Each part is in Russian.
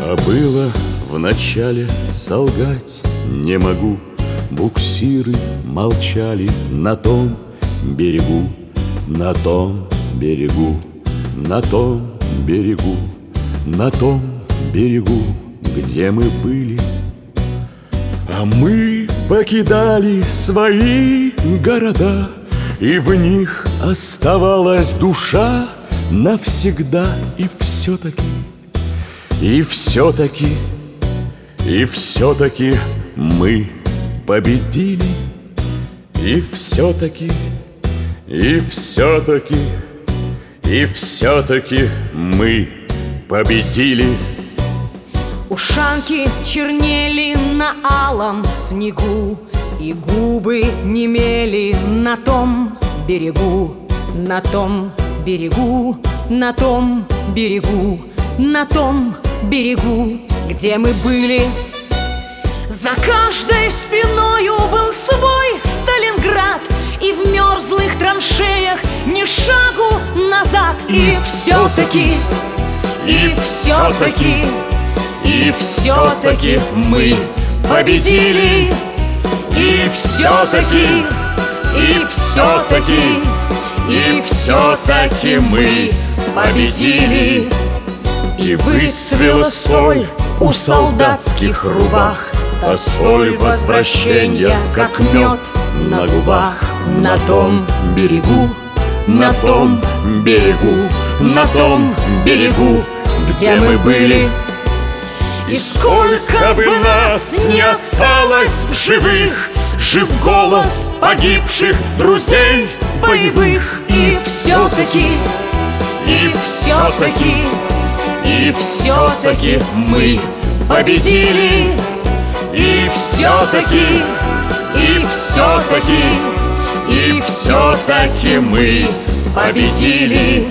А было в начале, солгать не могу. Буксиры молчали на том берегу, на том берегу, на том берегу, на том берегу, где мы были. А мы покидали свои города, и в них оставалась душа навсегда. И все-таки, и все-таки, и все-таки мы победили. И все-таки, и все-таки, и все-таки мы победили. Ушанки чернели на алом снегу, и губы немели на том берегу, на том берегу, на том берегу, на том берегу, где мы были. За каждой спиною был свой Сталинград, и в мерзлых траншеях ни шагу назад. И все-таки, и все-таки, и все-таки мы победили. И все-таки, и все-таки, и все-таки мы победили. И выцвела соль у солдатских рубах, а соль возвращения, как мед на губах. На том берегу, на том берегу, на том берегу, где мы были. И сколько бы нас не осталось в живых, жив голос погибших друзей боевых. И все-таки, и все-таки, и все-таки мы победили. И все-таки, и все-таки, и все-таки мы победили.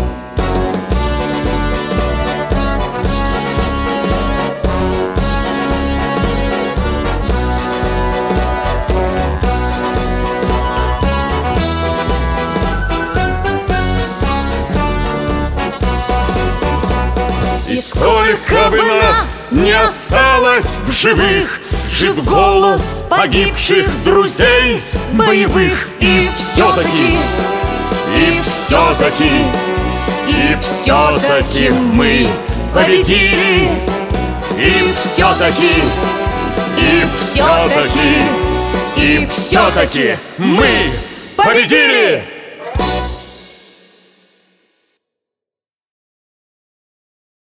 И сколько бы нас не осталось в живых, жив голос погибших друзей боевых. И все-таки, и все-таки, и все-таки мы победили. И все-таки, и все-таки, и все-таки мы победили.